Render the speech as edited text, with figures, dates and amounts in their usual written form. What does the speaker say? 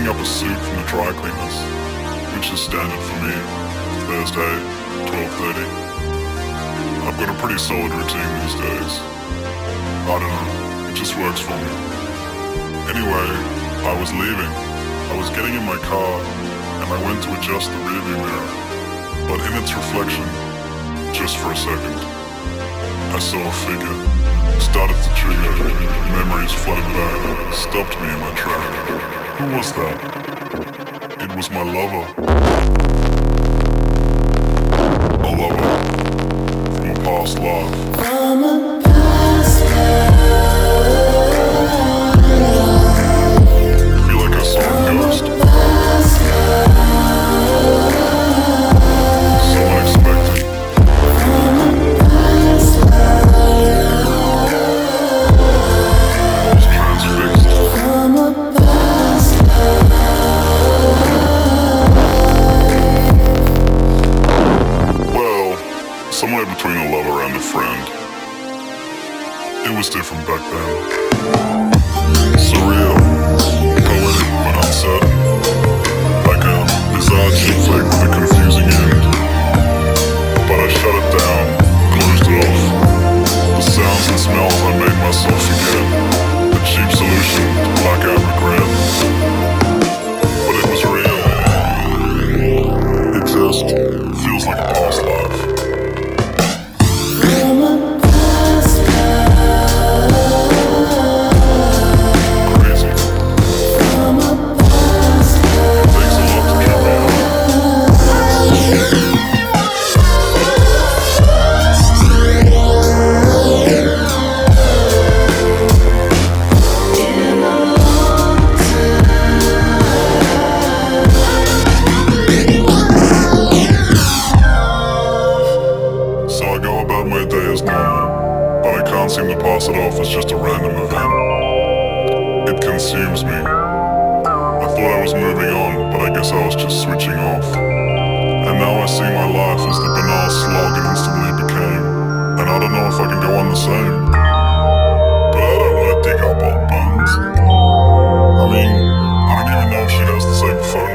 picking up a suit from the dry cleaners, which is standard for me, Thursday, 12:30. I've got a pretty solid routine these days. I don't know, it just works for me. Anyway, I was leaving. I was getting in my car, and I went to adjust the rearview mirror. But in its reflection, just for a second, I saw a figure. Started to trigger. Memories flooded back, stopped me in my track. Who was that? It was my lover. A lover from a past life. From a past life. I feel like I saw a ghost. So unexpected. I was transfixed. Well, somewhere between a lover and a friend. It was different back then. Surreal, poetic but uncertain. Like a bizarre chick flick with a confusing end. But I shut it down, closed it off. The sounds and smells I made myself forget. A cheap solution to black out regret. But it was real. It just feels like a past life. Crazy. Takes a lot to trip me out. So I go about my day as normal, but I can't seem to pass it off as just a random event. It consumes me. I thought I was moving on, but I guess I was just switching off. And now I see my life as the banal slog it instantly became. And I don't know if I can go on the same. But I don't want to dig up old bones. I mean, I don't even know if she has the same phone